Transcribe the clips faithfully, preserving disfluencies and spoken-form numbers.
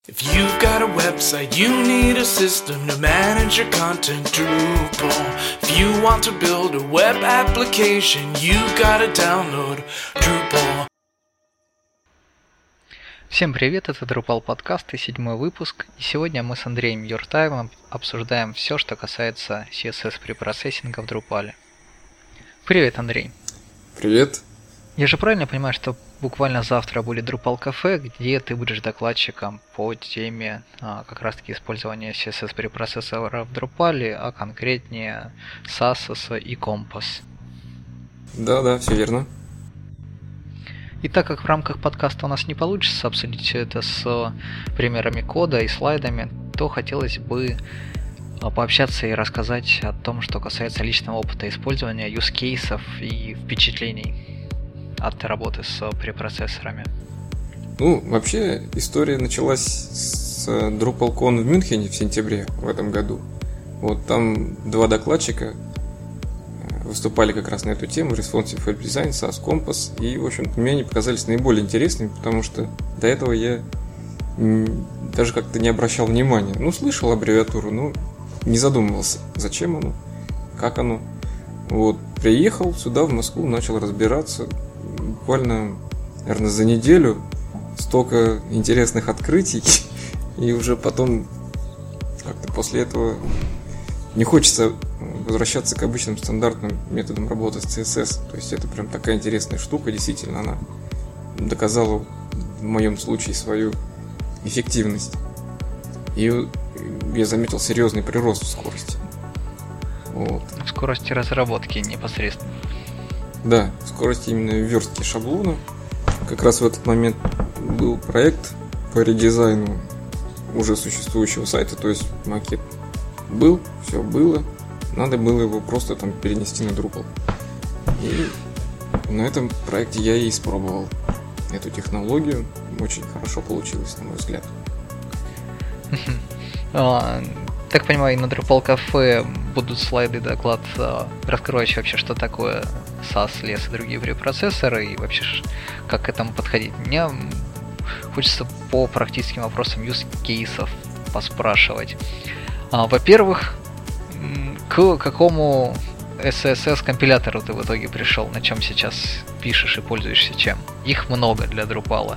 If you've got a website, you need a system to manage your content, Drupal. If you want to build a web application, you've got to download Drupal. Всем привет, это Drupal подкаст и седьмой выпуск. И сегодня мы с Андреем Юртаевым обсуждаем все, что касается си эс эс препроцессинга в Drupal. Привет, Андрей. Привет. Я же правильно понимаю, что буквально завтра будет Drupal кафе, где ты будешь докладчиком по теме а, как раз таки использования си эс эс препроцессора в Drupal, а конкретнее Sasos и Compass. Да-да, все верно. И так как в рамках подкаста у нас не получится обсудить все это с примерами кода и слайдами, то хотелось бы пообщаться и рассказать о том, что касается личного опыта использования, юзкейсов и впечатлений от работы с препроцессорами. Ну, вообще, история началась с DrupalCon в Мюнхене в сентябре в этом году. Вот там два докладчика выступали как раз на эту тему: Responsive Web Design, Sasos, Compass. И, в общем-то, мне они показались наиболее интересными, потому что до этого я даже как-то не обращал внимания. Ну, слышал аббревиатуру, но не задумывался, зачем оно, как оно. Вот, приехал сюда, в Москву, начал разбираться. Буквально, наверное, за неделю столько интересных открытий, и уже потом как-то после этого не хочется возвращаться к обычным стандартным методам работы с си эс эс. То есть это прям такая интересная штука, действительно, она доказала в моем случае свою эффективность. И я заметил серьезный прирост в скорости. Вот. В скорости разработки непосредственно. Да, в скорости именно верстки шаблона. Как раз в этот момент был проект по редизайну уже существующего сайта, то есть макет был, все было, надо было его просто там перенести на Drupal. И на этом проекте я и испробовал эту технологию. Очень хорошо получилось, на мой взгляд. Так понимаю, и на Drupal кафе будут слайды, доклад, раскрывающий вообще, что такое Sasos, лес и другие препроцессоры, и вообще как к этому подходить. Мне хочется по практическим вопросам юзкейсов поспрашивать. Во-первых, к какому эс эс эс-компилятору ты в итоге пришел, на чем сейчас пишешь и пользуешься чем? Их много для Drupal.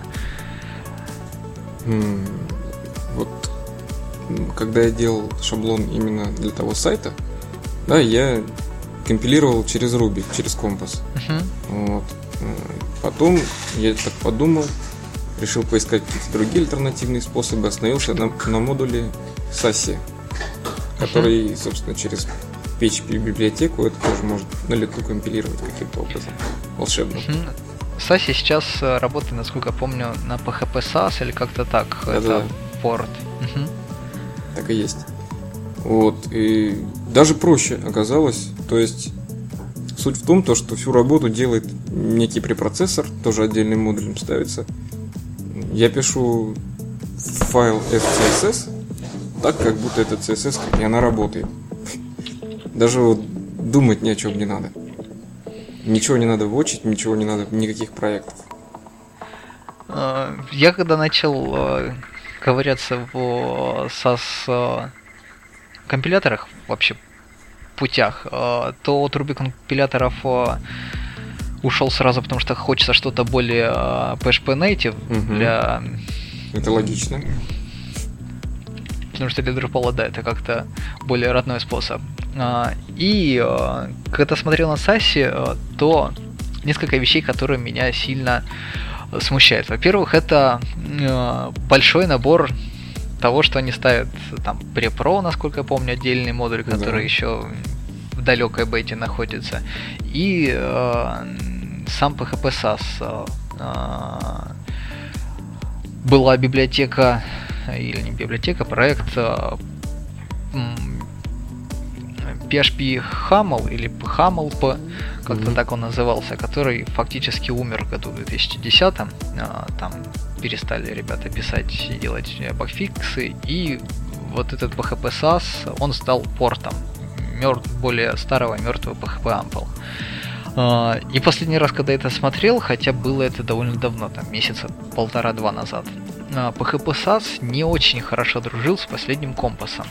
Mm, вот когда я делал шаблон именно для того сайта, да, я компилировал через Ruby, через Compass. Uh-huh. Вот. Потом я так подумал, решил поискать какие-то другие альтернативные способы, остановился на, на модуле Sasos, который, uh-huh. собственно, через пи эйч пи-библиотеку это тоже может на лету компилировать каким-то образом волшебным. Uh-huh. Sasos сейчас работает, насколько помню, на пи эйч пи Sasos или как-то так. Да, это да. порт. Uh-huh. Так и есть. Вот. И даже проще оказалось. То есть суть в том, то, что всю работу делает некий препроцессор, тоже отдельным модулем ставится. Я пишу файл эф си эс эс так, как будто это си эс эс, и она работает. Даже вот думать ни о чем не надо. Ничего не надо вотчить, ничего не надо, никаких проектов. Я когда начал ковыряться в Sasos компиляторах, вообще путях, то от Ruby компиляторов ушел сразу, потому что хочется что-то более пи эйч пи Native. Угу. Для... Это логично. Потому что для Drupal, да, это как-то более родной способ. И когда смотрел на Sasos, то несколько вещей, которые меня сильно смущает. Во-первых, это э, большой набор того, что они ставят там Pre-Pro, насколько я помню, отдельный модуль, который да. еще в далекой бете находится. И э, сам пи эйч пи Sasos. Э, была библиотека, или не библиотека, проект э, пи эйч пи хамл или хамл-P, как-то mm-hmm. так он назывался, который фактически умер в году две тысячи десятом. Там перестали ребята писать и делать багфиксы, и вот этот пи эйч пи Sasos, он стал портом мертв, более старого мертвого пи эйч пи Ample. И последний раз, когда я это смотрел, хотя было это довольно давно, там месяца полтора-два назад, пи эйч пи эс эй эс не очень хорошо дружил с последним компасом.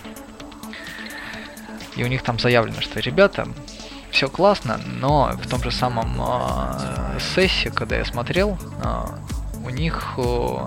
И у них там заявлено, что ребята, все классно, но в том же самом э, сессии, когда я смотрел, э, у них э,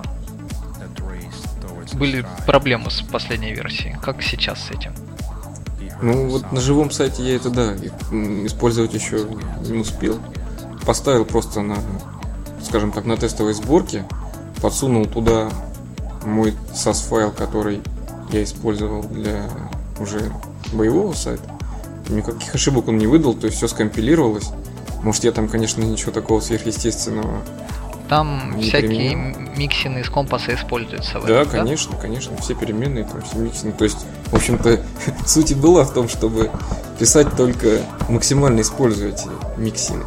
были проблемы с последней версией. Как сейчас с этим? Ну вот на живом сайте я это, да, использовать еще не успел. Поставил просто на, скажем так, на тестовой сборке, подсунул туда мой сас файл, который я использовал для уже боевого сайта. Никаких ошибок он не выдал, то есть все скомпилировалось. Может, я там, конечно, ничего такого сверхъестественного там не всякие применял. Миксины из компаса используются в Да, этом, конечно, да? конечно, все переменные, там все миксины. То есть, в общем-то, суть и была в том, чтобы писать только максимально используя эти миксины.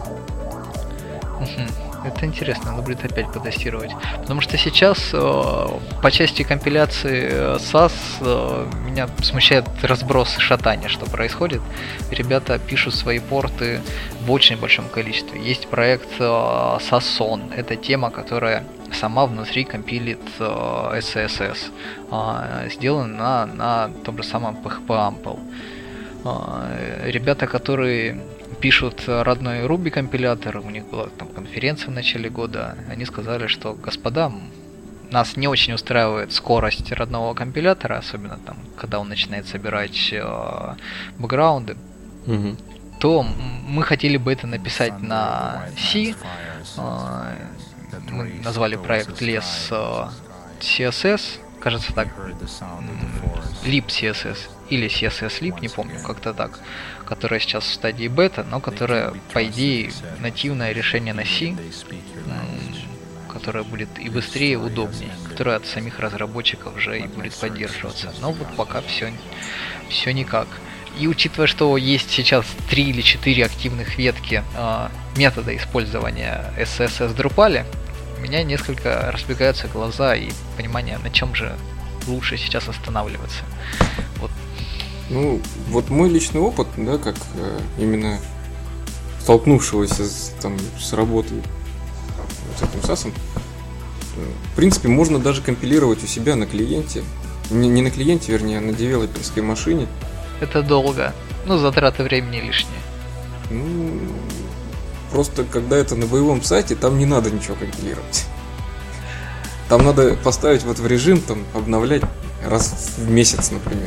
Это интересно, надо будет опять потестировать. Потому что сейчас э, по части компиляции сас э, меня смущает разброс и шатание, что происходит. Ребята пишут свои порты в очень большом количестве. Есть проект э, Sason. Это тема, которая сама внутри компилит э, эс эс эс. Э, сделана на, на том же самом пи эйч пи Ample. Э, ребята, которые пишут родной Ruby компилятор, у них была там конференция в начале года, они сказали, что, господа, нас не очень устраивает скорость родного компилятора, особенно там, когда он начинает собирать э, бэкграунды, Угу. то мы хотели бы это написать на C, э, мы назвали проект лес э, си эс эс, кажется так, libcss или си эс эс lib, не помню, как-то так, которая сейчас в стадии бета, но которая, по идее, нативное решение на C, которое будет и быстрее, и удобнее, которое от самих разработчиков уже и будет поддерживаться. Но вот пока все, все никак. И учитывая, что есть сейчас три или четыре активных ветки э, метода использования эс эс эс в Drupal, у меня несколько разбегаются глаза и понимание, на чем же лучше сейчас останавливаться. Вот. Ну, вот мой личный опыт, да, как э, именно столкнувшегося с, там, с работой с этим сасом, э, в принципе, можно даже компилировать у себя на клиенте. Не, не на клиенте, вернее, а на девелоперской машине. Это долго. Ну, затраты времени лишние. Ну, просто когда это на боевом сайте, там не надо ничего компилировать. Там надо поставить вот в режим, там, обновлять раз в месяц, например.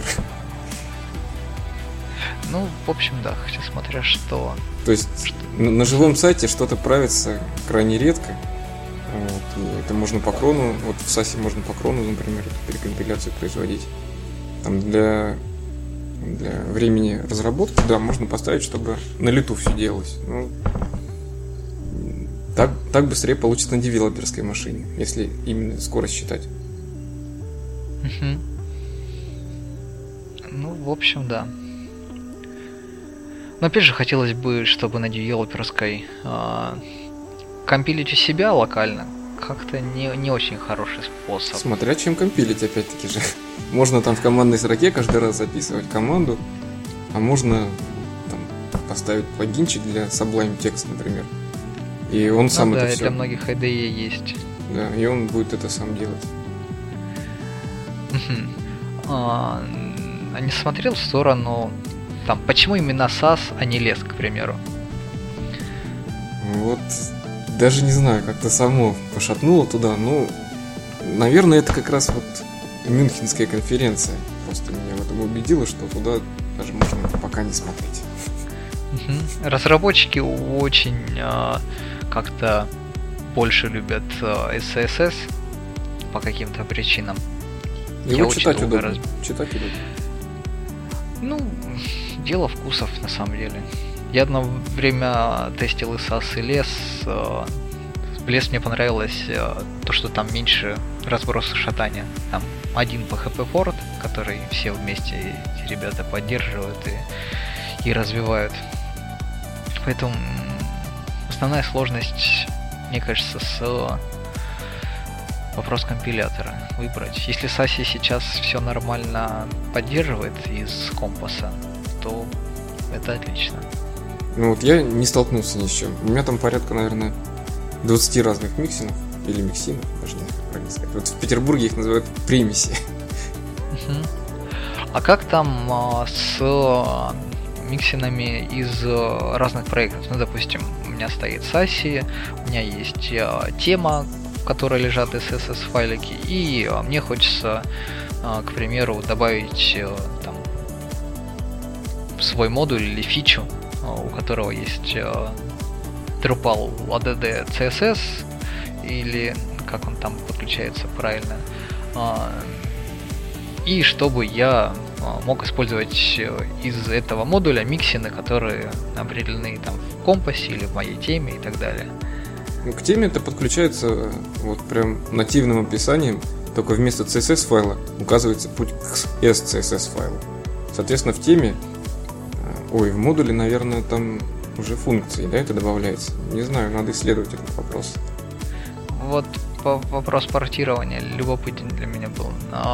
Ну, в общем, да, хотя смотря что. То есть что... на, на живом сайте что-то правится крайне редко. Вот, и это можно по крону, вот в сасе можно по крону, например, эту перекомпиляцию производить. Там для, для времени разработки, да, можно поставить, чтобы на лету все делалось. Ну, так, так быстрее получится на девелоперской машине, если именно скорость считать. Угу. Ну, в общем, да. Но опять же, хотелось бы, чтобы на девелоперской э, компилить у себя локально. Как-то не, не очень хороший способ. Смотря чем компилить, опять-таки же. Можно там в командной строке каждый раз записывать команду, а можно там поставить плагинчик для Sublime Text, например. И он сам ну, это да, все. Для многих ай ди и есть. Да, и он будет это сам делать. Угу. А, а не смотрел в сторону там, почему именно сас, а не лес, к примеру? Вот даже не знаю, как-то само пошатнуло туда. Ну, наверное, это как раз вот Мюнхенская конференция просто меня в этом убедила, что туда даже можно пока не смотреть. Угу. Разработчики очень э, как-то больше любят э, эс эс эс по каким-то причинам. Его читать удобно. Раз... Читать удобно. Ну, дело вкусов на самом деле. Я одно время тестил и сас, и лес. Э, лес мне понравилось э, то, что там меньше разброса шатания. Там один пи эйч пи-порт, который все вместе эти ребята поддерживают и, и развивают. Поэтому основная сложность, мне кажется, с вопрос компилятора выбрать. Если саси сейчас все нормально поддерживает из компаса, то это отлично. Ну вот я не столкнулся ни с чем. У меня там порядка, наверное, двадцать разных миксинов или миксинов, даже не знаю, правильно сказать. Вот в Петербурге их называют примеси. Uh-huh. А как там а, с а, миксинами из а, разных проектов? Ну, допустим, у меня стоит Sassy, у меня есть а, тема, в которой лежат эс эс эс-файлики, и а, мне хочется, а, к примеру, добавить а, там, свой модуль или фичу, а, у которого есть а, Drupal эй ди ди си эс эс, или как он там подключается правильно, а, и чтобы я мог использовать из этого модуля миксины, которые определены там в компасе или в моей теме и так далее. К теме это подключается вот прям нативным описанием, только вместо си эс эс файла указывается путь к эс си эс эс файлу. Соответственно, в теме, ой, в модуле, наверное, там уже функции, да, это добавляется. Не знаю, надо исследовать этот вопрос. Вот вопрос портирования любопытен для меня был.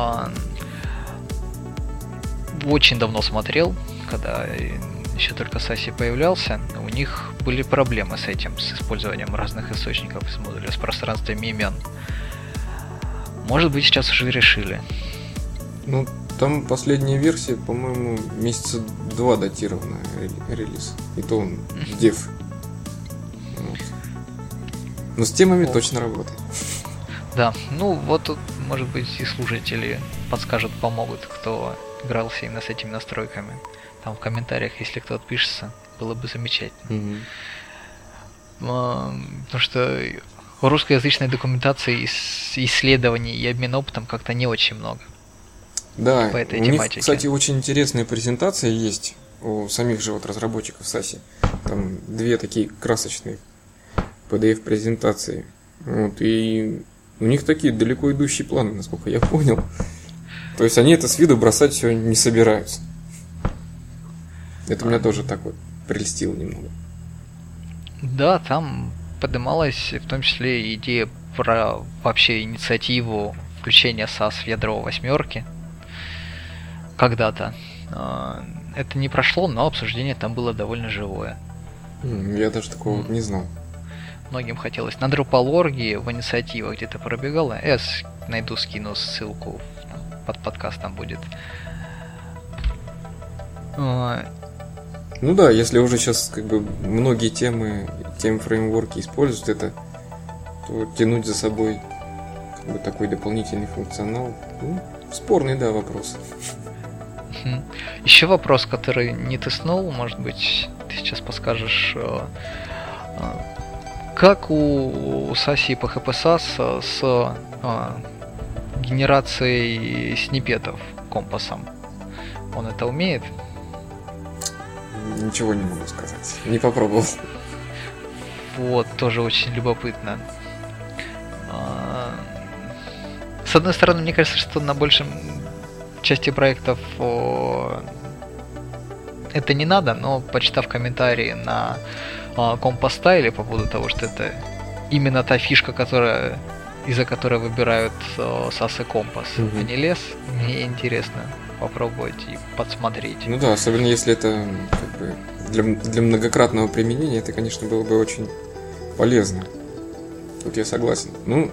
Очень давно смотрел, когда еще только Sassy появлялся, у них были проблемы с этим, с использованием разных источников из модуля, с пространствами имен. Может быть, сейчас уже решили. Ну, там последняя версия, по-моему, месяца два датирована релиз. И то он в дев. Вот. Но с темами О. точно работает. Да, ну вот тут, может быть, и слушатели подскажут, помогут, кто игрался именно с этими настройками. Там в комментариях, если кто отпишется, было бы замечательно. Mm-hmm. Потому что русскоязычной документации, исследований и обмена опытом как-то не очень много. Да, по этой у тематике. Них, кстати, очень интересная презентация есть у самих же вот разработчиков Sassy. Там две такие красочные пи ди эф-презентации. Вот, и у них такие далеко идущие планы, насколько я понял. То есть они это с виду бросать все не собираются. Это меня тоже так вот прельстило немного. Да, там поднималась в том числе идея про вообще инициативу включения сас в ядро восьмерки. Когда-то. Это не прошло, но обсуждение там было довольно живое. Я даже такого mm. не знал. Многим хотелось. На Drupal точка орг в инициативах где-то пробегало. Я найду, скину ссылку. Под подкастом будет. Ну да, если уже сейчас как бы многие темы, темы фреймворки используют это, то тянуть за собой как бы такой дополнительный функционал, ну, спорный, да, вопрос. Еще вопрос, который не тестнул, может быть, ты сейчас подскажешь, как у Sassy и пи эйч пи сас с генерацией сниппетов компасом? Он это умеет? Ничего не могу сказать. Не попробовал. Вот, тоже очень любопытно. С одной стороны, мне кажется, что на большем части проектов это не надо, но почитав комментарии на Compass Style по поводу того, что это именно та фишка, которая из-за которой выбирают Sassy Compass, mm-hmm. а не лес, мне интересно попробовать и подсмотреть. Ну да, особенно если это как бы для, для многократного применения, это, конечно, было бы очень полезно. Тут я согласен. Ну,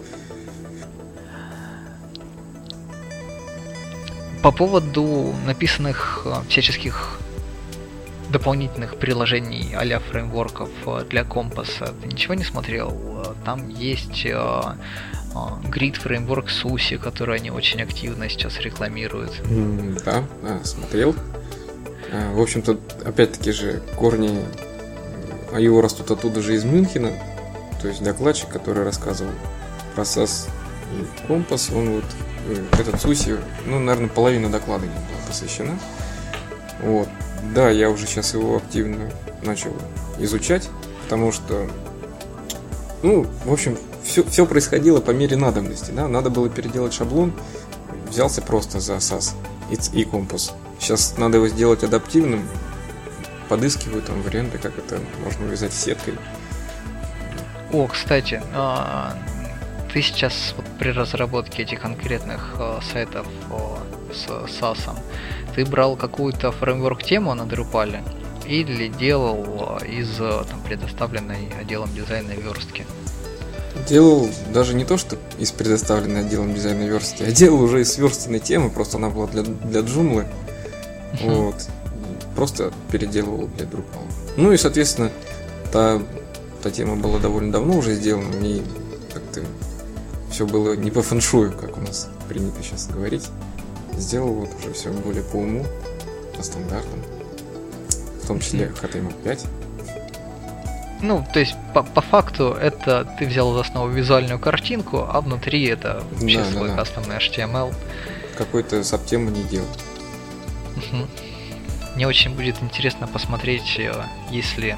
по поводу написанных всяческих дополнительных приложений а-ля фреймворков для компаса, ты ничего не смотрел? Там есть Grid фреймворк Susi, который они очень активно сейчас рекламируют. Mm, да, да, смотрел. В общем-то, опять-таки же, корни ай о растут оттуда же из Мюнхена. То есть докладчик, который рассказывал про сас и компас, он вот, этот Susi, ну, наверное, половина доклада не была посвящена. Вот. Да, я уже сейчас его активно начал изучать, потому что, ну, в общем, все, все происходило по мере надобности, да, надо было переделать шаблон, взялся просто за сас и, и компас. Сейчас надо его сделать адаптивным, подыскиваю там варианты, как это можно увязать с сеткой. О, кстати, ты сейчас вот при разработке этих конкретных сайтов с сасом, ты брал какую-то фреймворк-тему на Drupal или делал из там, предоставленной отделом дизайна верстки? Делал даже не то, что из предоставленной отделом дизайна верстки, а делал уже из сверстанной темы, просто она была для, для Joomla. Uh-huh. Вот. Просто переделывал для Drupal. Ну и, соответственно, та, та тема была довольно давно уже сделана, и как-то все было не по фэншую, как у нас принято сейчас говорить. Сделал вот уже все более по уму, по стандартам, в том числе эйч ти эм эль пять. Ну, то есть, по, по факту, это ты взял за основу визуальную картинку, а внутри это вообще да, свой да, кастомный да. эйч ти эм эль. Какой-то сабтему не делал. Угу. Мне очень будет интересно посмотреть, если...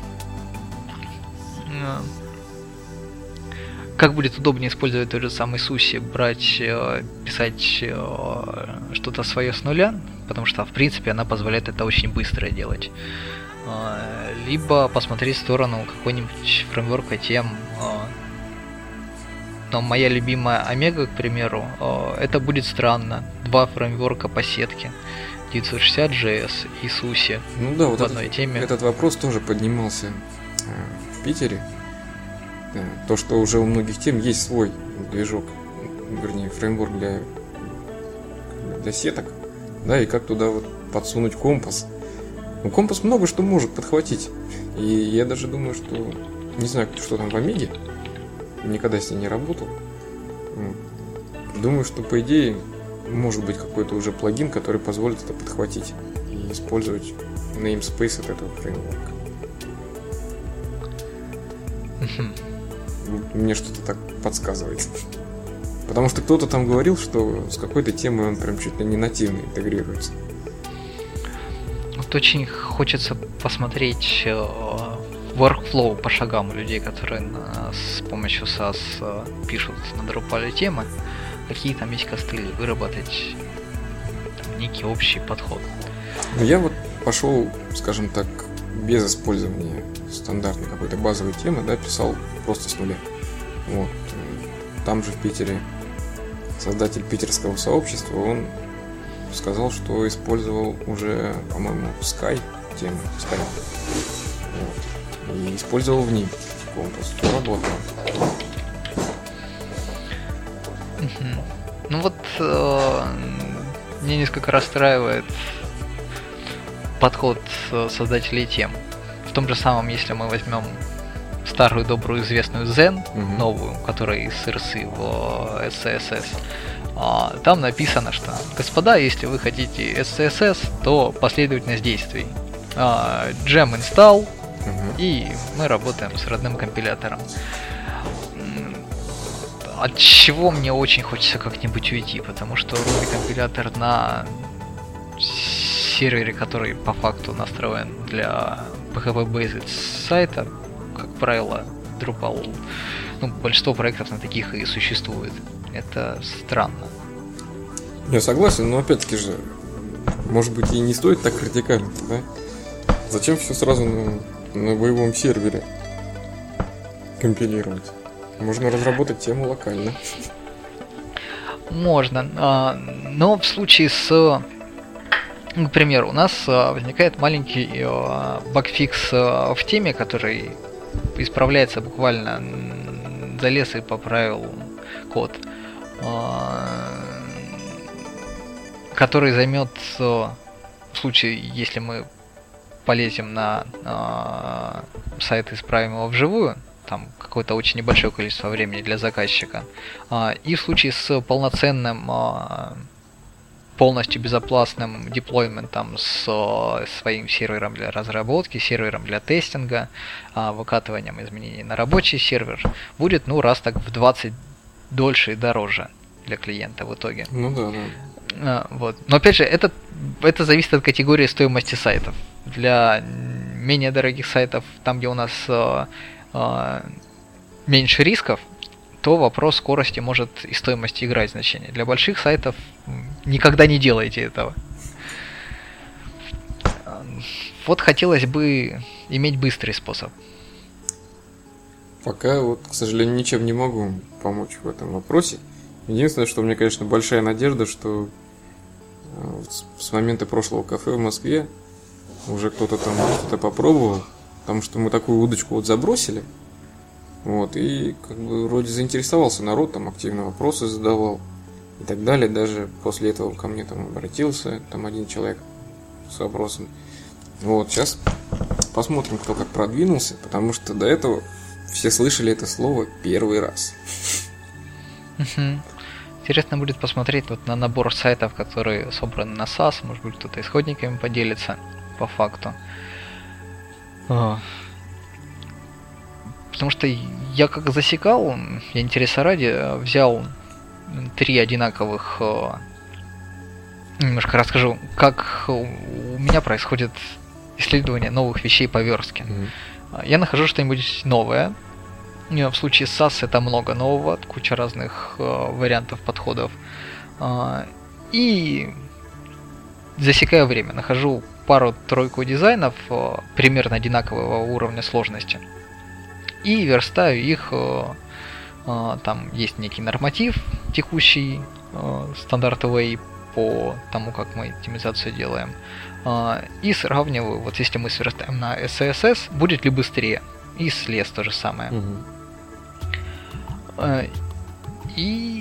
Как будет удобнее использовать тот же самый Суси, брать, писать что-то свое с нуля, потому что, в принципе, она позволяет это очень быстро делать. Либо посмотреть в сторону какой-нибудь фреймворка тем. Но моя любимая Омега, к примеру, это будет странно. Два фреймворка по сетке. девятьсот шестьдесят джей эс и Суси. Ну да, вот в одной этот, теме. Этот вопрос тоже поднимался в Питере. То, что уже у многих тем есть свой движок, вернее, фреймворк для, для сеток, да, и как туда вот подсунуть компас. Ну, компас много что может подхватить. И я даже думаю, что... Не знаю, что там в Омеге. Никогда с ней не работал. Думаю, что, по идее, может быть какой-то уже плагин, который позволит это подхватить и использовать namespace от этого фреймворка. Мне что-то так подсказывает. Потому что кто-то там говорил, что с какой-то темой он прям чуть ли не нативно интегрируется. Вот очень хочется посмотреть э, workflow по шагам у людей, которые на, с помощью сас э, пишут на Drupal темы, какие там есть костыли, выработать там, некий общий подход. Ну, я вот пошел, скажем так, без использования стандартной какой-то базовой темы, да, писал просто с нуля. Вот. Там же в Питере создатель питерского сообщества, он сказал, что использовал уже, по-моему, Sky тему, Sky. Вот. И использовал в ней компас. Работало. Uh-huh. Ну вот э, мне несколько расстраивает подход создателей тем. В том же самом, если мы возьмем старую добрую известную Zen, uh-huh. новую, которая из эр эс и в эс си эс эс, а, там написано, что господа, если вы хотите эс си эс эс, то последовательность действий. А, Gem install, uh-huh. и мы работаем с родным компилятором. От чего мне очень хочется как-нибудь уйти, потому что Ruby компилятор на сервере, который по факту настроен для пи эйч пи-based сайта, как правило, Drupal, ну, большинство проектов на таких и существует. Это странно. Я согласен, но опять-таки же, может быть, и не стоит так радикально, да? Зачем все сразу на, на боевом сервере компилировать? Можно разработать тему локально. Можно, но в случае с... К примеру, у нас возникает маленький багфикс в теме, который исправляется буквально, залез и поправил код, который займет, в случае, если мы полезем на сайт и исправим его вживую, там какое-то очень небольшое количество времени для заказчика, и в случае с полноценным, полностью безопасным деплойментом с своим сервером для разработки, сервером для тестинга, выкатыванием изменений на рабочий сервер, будет, ну, раз так в двадцать дольше и дороже для клиента в итоге. Ну да, да. Вот. Но опять же, это, это зависит от категории стоимости сайтов. Для менее дорогих сайтов, там, где у нас э, э, меньше рисков, то вопрос скорости может и стоимости играть значение. Для больших сайтов никогда не делайте этого. Вот хотелось бы иметь быстрый способ. Пока вот, к сожалению, ничем не могу помочь в этом вопросе. Единственное, что у меня, конечно, большая надежда, что с момента прошлого кафе в Москве уже кто-то там что-то попробовал, потому что мы такую удочку вот забросили, Вот, и как бы вроде заинтересовался народ, там активно вопросы задавал и так далее. Даже после этого ко мне там обратился, там один человек с вопросом. Вот, сейчас посмотрим, кто как продвинулся, потому что до этого все слышали это слово первый раз. Интересно будет посмотреть вот на набор сайтов, которые собраны на сас, может быть, кто-то исходниками поделится по факту. Потому что я как засекал, я интереса ради взял три одинаковых. Немножко расскажу, как у меня происходит исследование новых вещей по верстке. Mm-hmm. Я нахожу что-нибудь новое. В случае с сас это много нового, куча разных вариантов подходов. И засекаю время, нахожу пару-тройку дизайнов примерно одинакового уровня сложности. И верстаю их, там есть некий норматив текущий, стандарт Way по тому, как мы оптимизацию делаем. И сравниваю, вот если мы сверстаем на эс эс эс, будет ли быстрее. И с лес то же самое. Угу. И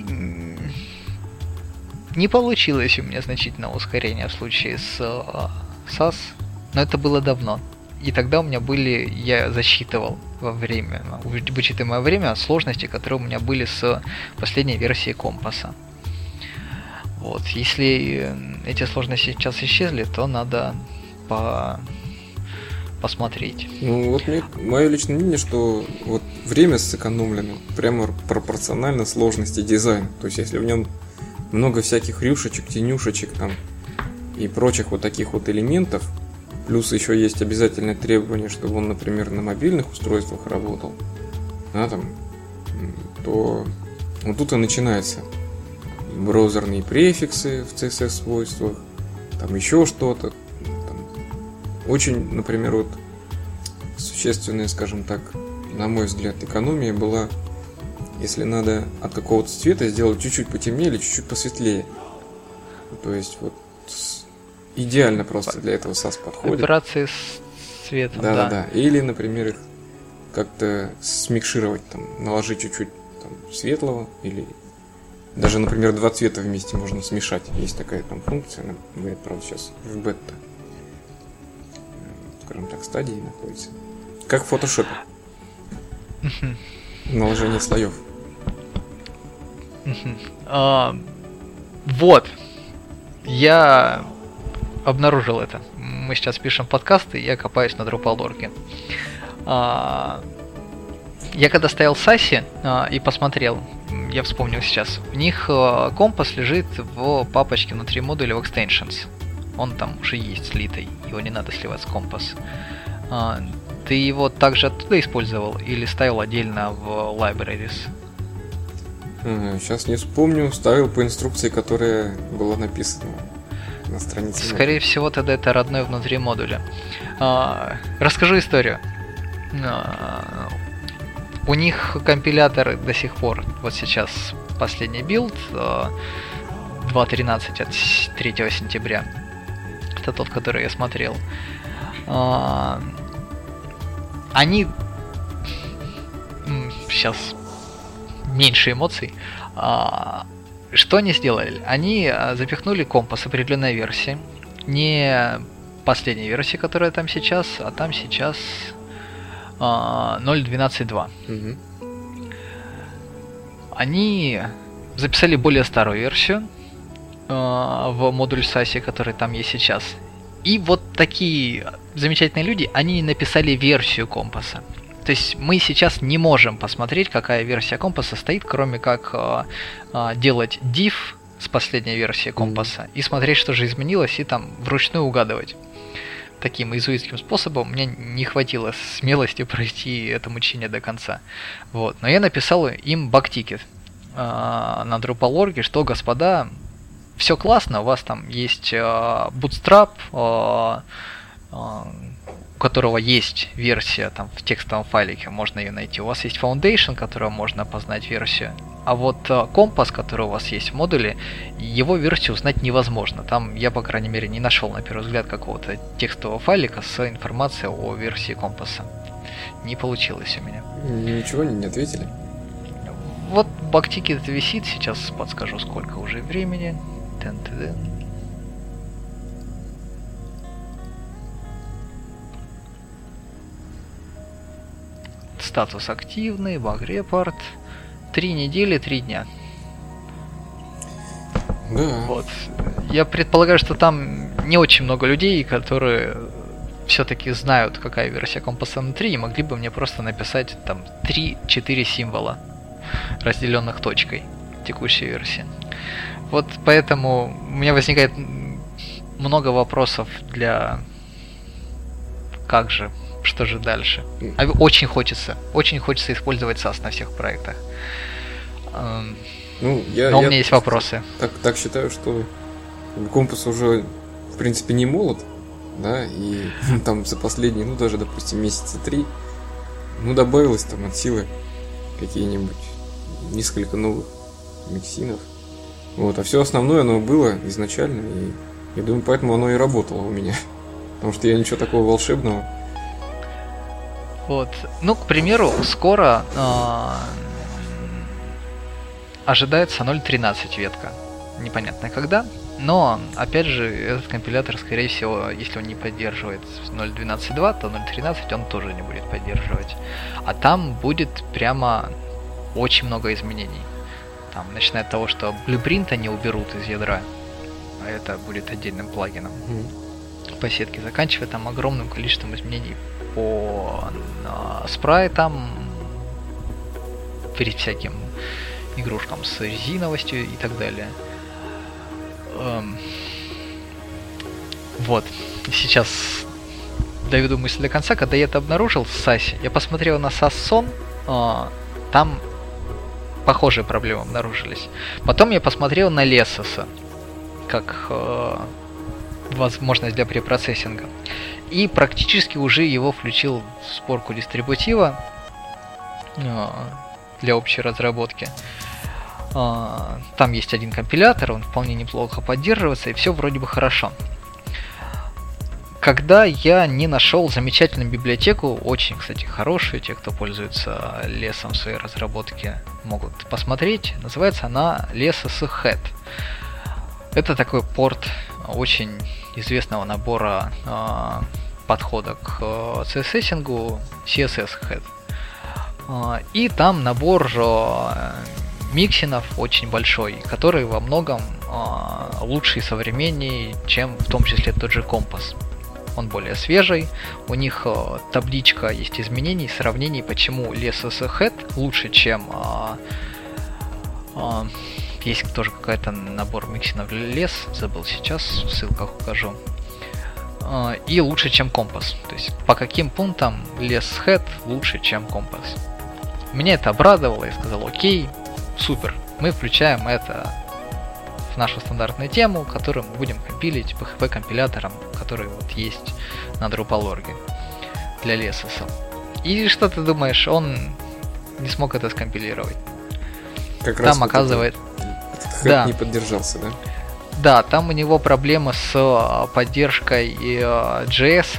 не получилось у меня значительного ускорения в случае с сас, но это было давно. И тогда у меня были, я засчитывал во время, вычитаемое время сложности, которые у меня были с последней версией компаса. Вот, если эти сложности сейчас исчезли, то надо по... посмотреть. Ну вот мне, мое личное мнение, что вот время сэкономлено прямо пропорционально сложности дизайна. То есть если в нем много всяких рюшечек, тенюшечек там и прочих вот таких вот элементов, плюс еще есть обязательное требование, чтобы он, например, на мобильных устройствах работал, да, там, то вот тут и начинается браузерные префиксы в си эс эс свойствах, там еще что-то. Там, очень, например, вот существенная, скажем так, на мой взгляд, экономия была, если надо от какого-то цвета сделать чуть-чуть потемнее или чуть-чуть посветлее. То есть вот идеально просто для этого сас подходит. Операции с цветом, да, да. Да, да. Или, например, их как-то смикшировать, там, наложить чуть-чуть там, светлого, или даже, например, два цвета вместе можно смешать. Есть такая там функция, она, говорят, правда, сейчас в бета, скажем так, стадии находится. Как в фотошопе. Наложение слоев. а, Вот. Я обнаружил это. Мы сейчас пишем подкасты, я копаюсь на Drupal точка org. А, я когда стоял в сасе а, и посмотрел, я вспомнил сейчас, у них а, компас лежит в папочке внутри модуля в Extensions. Он там уже есть слитый, его не надо сливать с компас. А, ты его также оттуда использовал или ставил отдельно в libraries? Ага, сейчас не вспомню, ставил по инструкции, которая была написана на странице. Скорее всего, тогда это родной внутри модуля. А, расскажу историю. А, у них компиляторы до сих пор, вот сейчас последний билд а, два точка тринадцать от третьего сентября. Это тот, который я смотрел. А, они сейчас меньше эмоций. А, что они сделали? Они запихнули компас определенной версии. Не последней версии, которая там сейчас, а там сейчас а, ноль точка двенадцать точка два. Угу. Они записали более старую версию а, в модуль саси, который там есть сейчас. И вот такие замечательные люди, они написали версию компаса. То есть мы сейчас не можем посмотреть, какая версия компаса стоит, кроме как э, э, делать diff с последней версии компаса mm-hmm. и смотреть, что же изменилось, и там вручную угадывать. Таким иезуитским способом мне не хватило смелости пройти это мучение до конца. Вот. Но я написал им баг-тикет э, на Drupal точка org, что, господа, все классно, у вас там есть э, Bootstrap, э, э, у которого есть версия там в текстовом файлике, можно ее найти. У вас есть Foundation, которого можно опознать версию. А вот э, компас, который у вас есть в модуле, его версию узнать невозможно. Там я, по крайней мере, не нашел на первый взгляд какого-то текстового файлика с информацией о версии компаса. не получилось у меня. Ничего не ответили? Вот бактикет висит, сейчас подскажу, сколько уже времени. Тын-тын. Статус активный, баг-репорт. Три недели, три дня. Да. Вот. Я предполагаю, что там не очень много людей, которые все-таки знают, какая версия Компаса внутри, и могли бы мне просто написать там три-четыре символа, разделенных точкой текущей версии. Вот поэтому у меня возникает много вопросов для как же, что же дальше. А очень хочется, очень хочется использовать САС на всех проектах. Ну, я, Но у я меня есть вопросы. Так, так считаю, что компас уже, в принципе, не молод, да, и там за последние, ну, даже, допустим, месяца три, ну, добавилось там от силы какие-нибудь несколько новых миксинов. Вот, а все основное оно было изначально, и я думаю, поэтому оно и работало у меня. Потому что я ничего такого волшебного. Вот. Ну, к примеру, скоро э, ожидается ноль тринадцать ветка. Непонятно когда. Но, опять же, этот компилятор, скорее всего, если он не поддерживает ноль двенадцать два, то ноль тринадцать он тоже не будет поддерживать. А там будет прямо очень много изменений. Там, начиная от того, что Blueprint они уберут из ядра, а это будет отдельным плагином mm. по сетке, заканчивая там огромным количеством изменений по э, спрайтам, перед всяким игрушкам с резиновостью и так далее. Эм, вот, сейчас доведу мысль до конца. Когда я это обнаружил в САСе, я посмотрел на сас-сон, э, там похожие проблемы обнаружились. Потом я посмотрел на Лесоса, как э, возможность для препроцессинга. И практически уже его включил в сборку дистрибутива э, для общей разработки. Э, там есть один компилятор, он вполне неплохо поддерживается, и все вроде бы хорошо. Когда я не нашел замечательную библиотеку, очень, кстати, хорошую, те, кто пользуется лесом в своей разработке, могут посмотреть. Называется она LessShead. Это такой порт очень известного набора э, подхода к э, си эс эс-ингу си эс эс-Head. Э, и там набор э, миксинов очень большой, который во многом э, лучше и современнее, чем в том числе тот же компас. Он более свежий, у них э, табличка есть изменений, сравнений, почему LessShead лучше, чем э, э, есть тоже какой-то набор миксинов для лес, забыл сейчас, в ссылках укажу, э, и лучше, чем компас. То есть по каким пунктам LessShead лучше, чем компас. Меня это обрадовало, я сказал, окей, супер, мы включаем это в нашу стандартную тему, которую мы будем компилить пи эйч пи-компилятором, который вот есть на Drupal.org для Лесоса. И что ты думаешь, он не смог это скомпилировать. Как там раз оказывает... Вот этот, этот да. не поддержался, да? Да, там у него проблемы с поддержкой джей эс.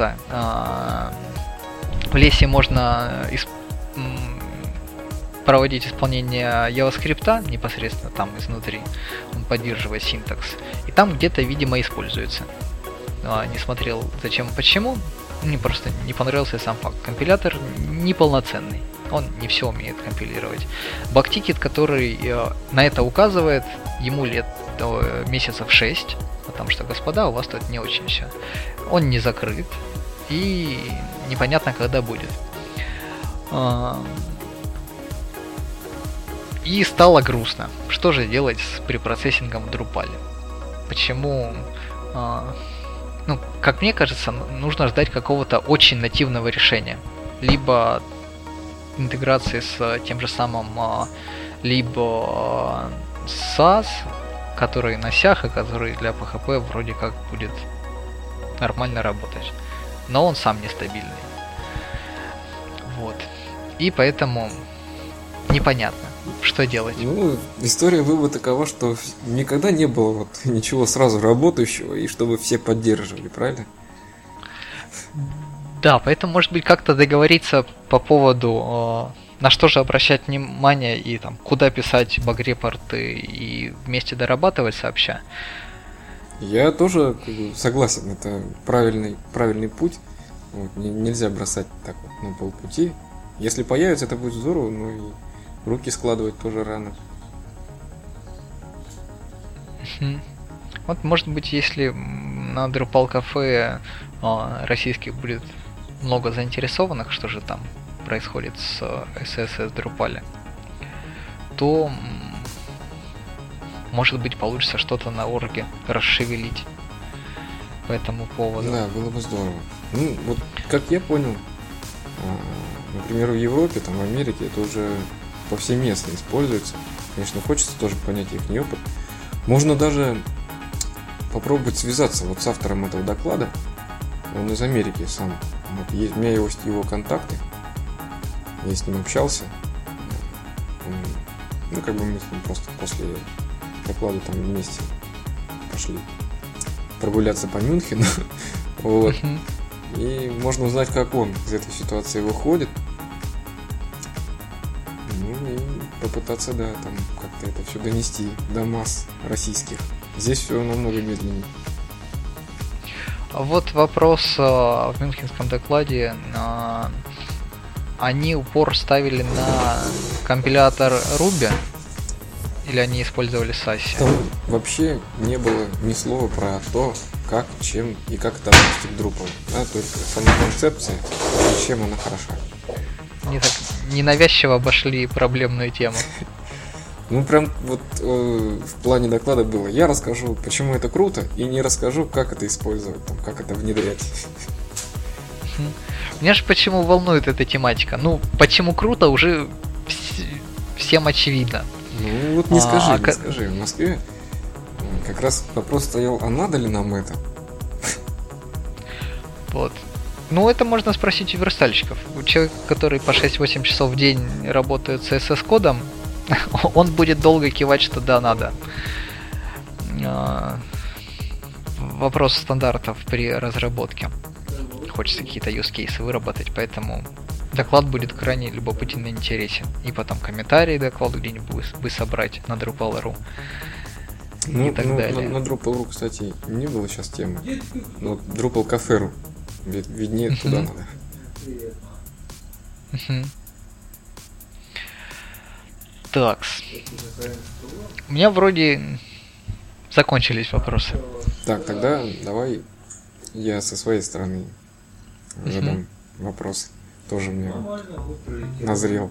В Лесе можно исп... проводить исполнение JavaScript непосредственно там изнутри, он поддерживает синтакс, и там где-то, видимо, используется. А, не смотрел зачем и почему, мне просто не понравился сам факт. Компилятор неполноценный, он не все умеет компилировать. Бактикет, который э, на это указывает, ему лет э, месяцев шесть, потому что, господа, у вас тут не очень все. Он не закрыт, и непонятно, когда будет. А, И стало грустно. Что же делать с препроцессингом в Drupal? Почему? Э, ну, как мне кажется, нужно ждать какого-то очень нативного решения. Либо интеграции с тем же самым, э, либо сас, который на сях и который для пи эйч пи вроде как будет нормально работать. Но он сам нестабильный. Вот. И поэтому непонятно, что делать. Ну, история вывода такова, что никогда не было вот ничего сразу работающего, и чтобы все поддерживали, правильно? Да, поэтому, может быть, как-то договориться по поводу, э, на что же обращать внимание и там, куда писать баг-репорты и вместе дорабатывать сообща. Я тоже как бы, согласен, это правильный, правильный путь. Вот, не, нельзя бросать так вот на полпути. Если появится, это будет здорово, но и руки складывать тоже рано. Вот, может быть, если на Drupal кафе э, российских будет много заинтересованных, что же там происходит с эс эс эс Drupal, то может быть получится что-то на орге расшевелить по этому поводу. Да, было бы здорово. Ну, вот как я понял, например, в Европе, там, в Америке это уже повсеместно используется. Конечно, хочется тоже понять их опыт. Можно даже попробовать связаться вот с автором этого доклада. Он из Америки сам. Вот, есть, у меня есть его контакты. Я с ним общался. Ну, как бы мы с ним просто после доклада там вместе пошли прогуляться по Мюнхену. Вот. И можно узнать, как он из этой ситуации выходит. Ну и попытаться, да, там как-то это все донести до масс российских. Здесь все намного медленнее. Вот вопрос э, в мюнхенском докладе. Э, они упор ставили на компилятор Ruby или они использовали сасси? Там вообще не было ни слова про то, как, чем и как это относится к Drupal. Да, только сама концепция, чем она хороша. Не так ненавязчиво обошли проблемную тему. Ну, прям вот э, в плане доклада было. Я расскажу, почему это круто, и не расскажу, как это использовать, там, как это внедрять. Меня же почему волнует эта тематика? Ну, почему круто, уже вс- всем очевидно. Ну, вот не скажи, а, не к... скажи. В Москве как раз вопрос стоял, а надо ли нам это? Вот. Ну, это можно спросить у верстальщиков. У человека, который по шесть-восемь часов в день работает с си эс эс-кодом, он будет долго кивать, что да, надо. Вопрос стандартов при разработке. Хочется какие-то use cases выработать, поэтому доклад будет крайне любопытен и интересен. И потом комментарии докладу где-нибудь бы собрать на Drupal точка ру. Ну, и так ну далее. На, на Drupal точка ру, кстати, не было сейчас темы. Но вот Drupal кафе точка ру виднее, uh-huh. Туда надо. Uh-huh. Такс. У меня вроде закончились вопросы. Так, тогда давай я со своей стороны задам uh-huh. вопрос. Тоже мне назрел.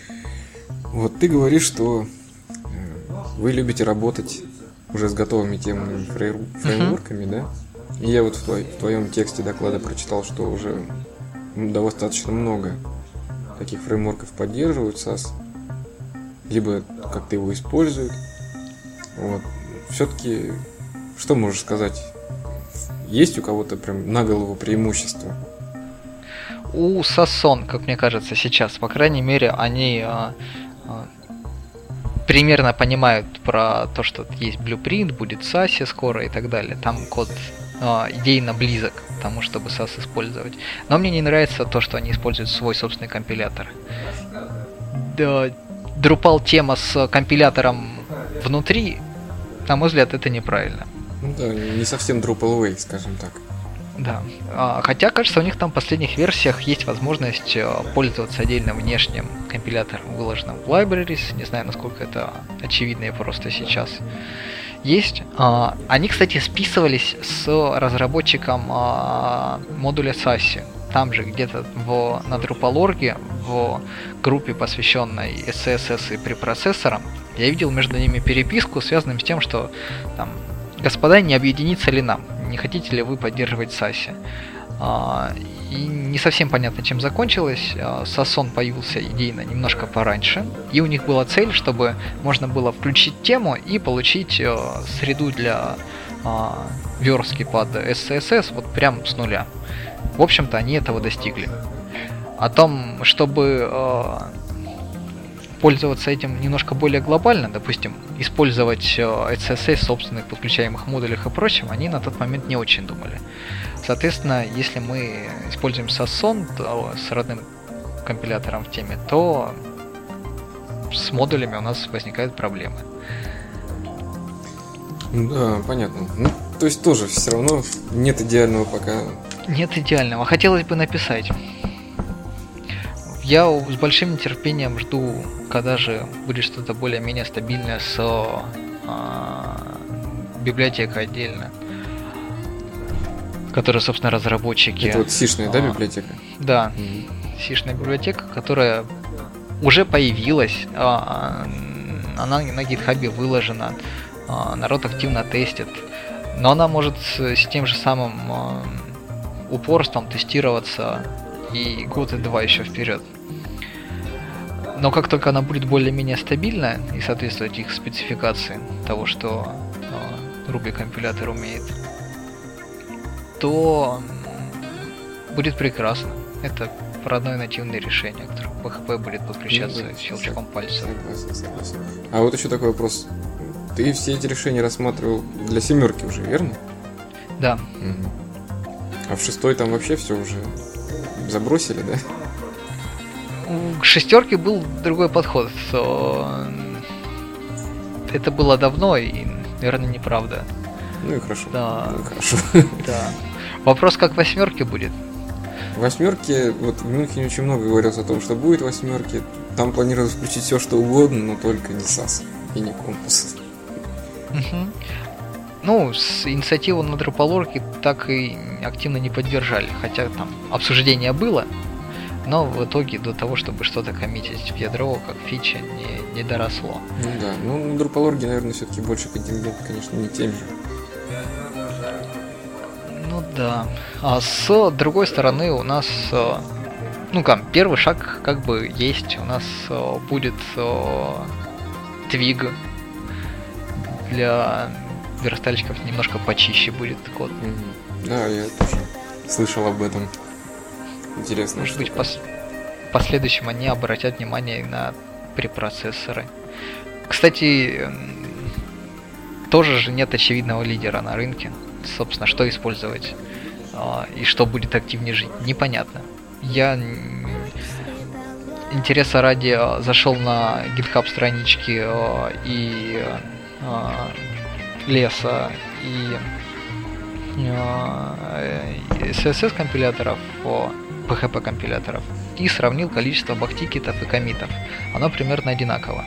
Вот ты говоришь, что вы любите работать уже с готовыми темными фреймворками, uh-huh. да? И я вот в, твой, в твоем тексте доклада прочитал, что уже достаточно много таких фреймворков поддерживают сас, либо как-то его используют. Вот. Все-таки, что можешь сказать? Есть у кого-то прям на голову преимущество? У Sason, как мне кажется, сейчас, по крайней мере, они а, а, примерно понимают про то, что есть Blueprint, будет сасси скоро и так далее. Там код а, идейно близок к тому, чтобы сас использовать. Но мне не нравится то, что они используют свой собственный компилятор. Да, Drupal тема с компилятором внутри, на мой взгляд, это неправильно. Ну да, не совсем Drupal way, скажем так. Да. А, хотя, кажется, у них там в последних версиях есть возможность пользоваться отдельно внешним компилятором, выложенным в libraries. Не знаю, насколько это очевидно и просто сейчас есть. А, они, кстати, списывались с разработчиком а, модуля сасси. Там же где-то в, на Drupal точка орг, в группе, посвященной эс эс эс и препроцессорам, я видел между ними переписку, связанную с тем, что там, господа, не объединиться ли нам? Не хотите ли вы поддерживать сасси? А, и не совсем понятно, чем закончилось. Sason появился идейно немножко пораньше, и у них была цель, чтобы можно было включить тему и получить а, среду для а, верстки под эс эс эс вот прям с нуля. В общем-то, они этого достигли. О том, чтобы э, пользоваться этим немножко более глобально, допустим, использовать эйч эс эс в собственных подключаемых модулях и прочем, они на тот момент не очень думали. Соответственно, если мы используем Sasson с родным компилятором в теме, то с модулями у нас возникают проблемы. Да, понятно. Ну, то есть тоже все равно нет идеального пока. Нет идеального. Хотелось бы написать. Я с большим нетерпением жду, когда же будет что-то более-менее стабильное с а, библиотекой отдельно, которая, собственно, разработчики. Это вот сишная, а, да, библиотека? Да, mm-hmm. сишная библиотека, которая уже появилась, а, она на GitHub выложена, а, народ активно тестит, но она может с тем же самым а, упорством тестироваться и год и два еще вперед. Но как только она будет более-менее стабильна и соответствовать их спецификации того, что э, Ruby компилятор умеет, то будет прекрасно. Это родное нативное решение, которое пэ хэ пэ будет подключаться ну, щелчком пальца. Согласен, согласен. А вот еще такой вопрос. Ты все эти решения рассматривал для семерки уже, верно? Да. Угу. А в шестой там вообще все уже забросили, да? К шестерке был другой подход. Это было давно и, наверное, неправда. Ну и хорошо. Да. Ну и хорошо. Да. Вопрос, как в восьмерке будет. В восьмерке, вот в Мюнхене очень много говорилось о том, что будет в восьмерке. Там планировалось включить все, что угодно, но только не сас и не компас. Угу. Ну, с инициативу на Drupal.org так и активно не поддержали, хотя там обсуждение было, но в итоге до того, чтобы что-то коммитить в ядро, как фича, не, не доросло. Ну да, ну на Drupal.org, наверное, все-таки больше контингент, конечно, не тем же. Ну да. А с другой стороны у нас, ну как, первый шаг как бы есть, у нас будет твиг для верстальщиков, немножко почище будет код. Mm-hmm. Да, я тоже слышал об этом. Интересно. Может быть, пос- в последующем они обратят внимание на препроцессоры. Кстати, тоже же нет очевидного лидера на рынке. Собственно, что использовать а, и что будет активнее жить, непонятно. Я интереса ради зашел на GitHub странички а, и а, леса и эс эс эс компиляторов, пэ хэ пэ компиляторов и сравнил количество бактикетов и коммитов. Оно примерно одинаково.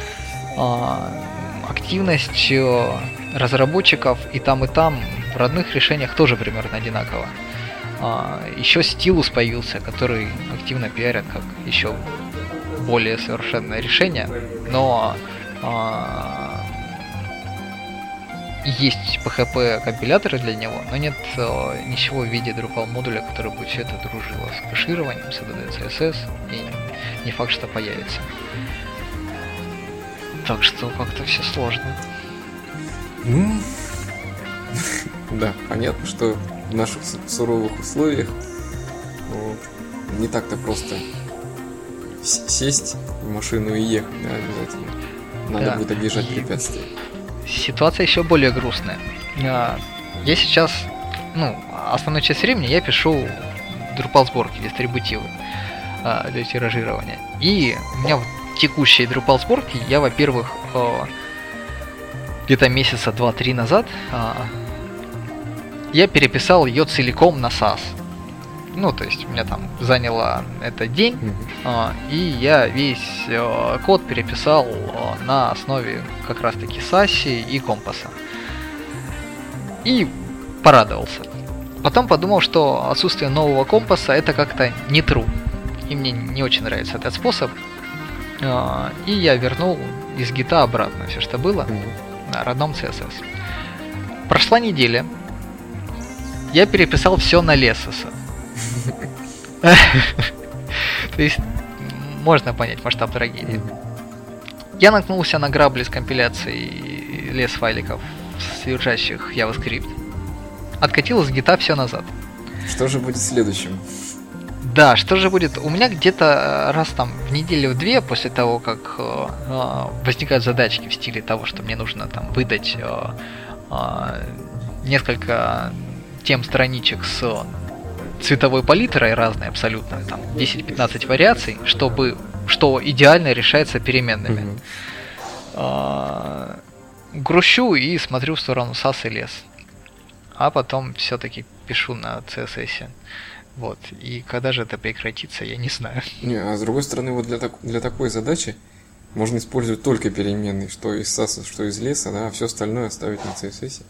Активность разработчиков и там, и там в родных решениях тоже примерно одинаково. Еще Stylus появился, который активно пиарят как еще более совершенное решение, но есть пэ хэ пэ компиляторы для него, но нет э, ничего в виде Drupal модуля, который бы все это дружило с кэшированием, с эй ди ди си эс эс, и не факт, что появится. Так что как-то все сложно. Ну, да, понятно, что в наших суровых условиях вот, не так-то просто сесть в машину и ехать, да, обязательно. Надо да. будет объезжать препятствия. Ситуация еще более грустная. Я сейчас, ну, основную часть времени я пишу Drupal сборки, дистрибутивы для тиражирования. И у меня в текущей Drupal сборке я, во-первых, где-то месяца два-три назад я переписал ее целиком на сас. Ну, то есть, у меня там заняло это день, mm-hmm. и я весь код переписал на основе как раз-таки саси и компаса. И порадовался. Потом подумал, что отсутствие нового компаса это как-то не true. И мне не очень нравится этот способ. И я вернул из гита обратно все, что было mm-hmm. на родном си эс эс. Прошла неделя. Я переписал все на Лесоса. То есть можно понять масштаб трагедии. Я наткнулся на грабли с компиляцией лес файликов, содержащих JavaScript. Откатил из гита все назад. Что же будет следующим? Да, что же будет? У меня где-то раз там в неделю в две после того, как э, э, возникают задачки в стиле того, что мне нужно там выдать э, э, несколько тем страничек с цветовой палитрой разной абсолютно, там десять-пятнадцать вариаций, чтобы что идеально решается переменными. Мгм. Э, грущу и смотрю в сторону сас и лес. А потом все-таки пишу на си эс эс. Вот. И когда же это прекратится, я не знаю. Не, а с другой стороны, вот для, так, для такой задачи можно использовать только переменные, что из саса, что из леса, да, а все остальное оставить на си эс эс.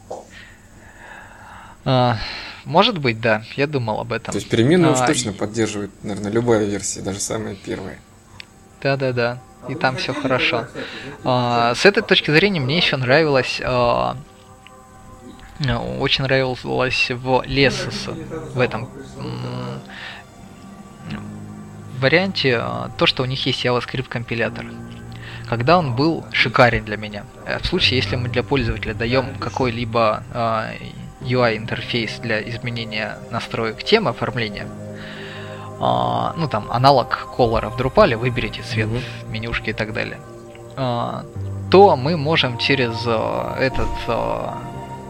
А, может быть, да. Я думал об этом. То есть переменную уж А, точно и- поддерживает, наверное, любая версия, даже самая первая. Да-да-да. И там все хорошо. А, с этой точки зрения мне еще нравилось... а, э, очень нравилось в Лесос в этом м, варианте а, то, что у них есть JavaScript компилятор. Когда он был шикарен для меня. Э, В случае, если мы для пользователя даем какой-либо а, ю ай-интерфейс для изменения настроек темы оформления, а, ну там аналог колора в Drupal, выберите цвет Мгм. менюшки и так далее, а, то мы можем через а, этот а,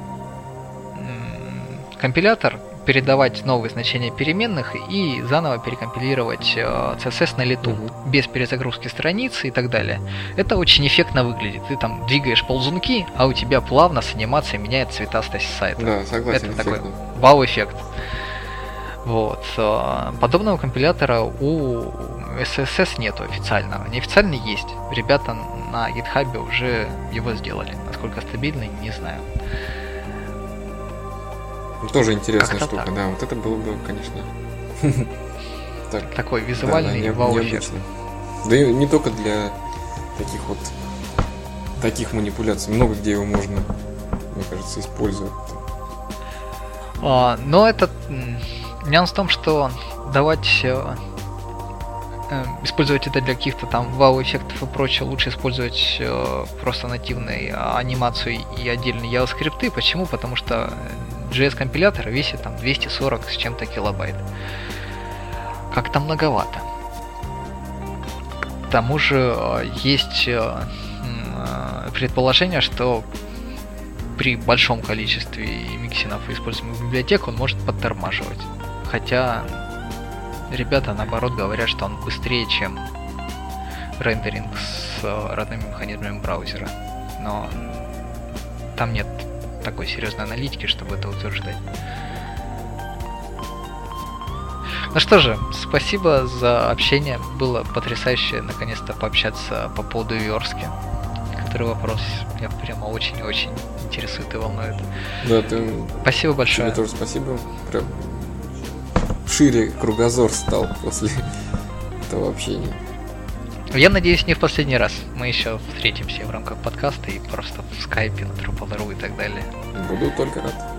м, компилятор передавать новые значения переменных и заново перекомпилировать э, си эс эс на лету, Мгм. без перезагрузки страницы и так далее. Это очень эффектно выглядит. Ты там двигаешь ползунки, а у тебя плавно с анимацией меняет цветастость сайта. Да, согласен, Это такой эффектно. вау-эффект. Вот. э, Подобного компилятора у эс эс эс нету официального. Неофициально есть. Ребята на GitHub уже его сделали. Насколько стабильный, не знаю. Ну, тоже интересная Как-то штука, так. да, вот это было бы, конечно. Так, Такой да, да, визуальный не- вау-эффект. необычно. Да и не только для таких вот таких манипуляций, много где его можно, мне кажется, использовать. А, но это м, нюанс в том, что давать э, э, использовать это для каких-то там вау-эффектов и прочего, лучше использовать э, просто нативную анимацию и отдельные JavaScript. Почему? Потому что джей эс-компилятор весит там двести сорок с чем-то килобайт. Как-то многовато. К тому же э, есть э, м, э, предположение, что при большом количестве миксинов и используемых библиотек он может подтормаживать. Хотя ребята наоборот говорят, что он быстрее, чем рендеринг с э, родными механизмами браузера. Но там нет такой серьезной аналитики, чтобы это утверждать. Ну что же, спасибо за общение. Было потрясающе наконец-то пообщаться по поводу верстки. Который вопрос меня прямо очень-очень интересует и волнует. Да, ты, Спасибо тебе большое. тоже спасибо. Прям шире кругозор стал после этого общения. Я надеюсь, не в последний раз. Мы еще встретимся в рамках подкаста и просто в скайпе, на Drupal точка ру и так далее. Буду только рад.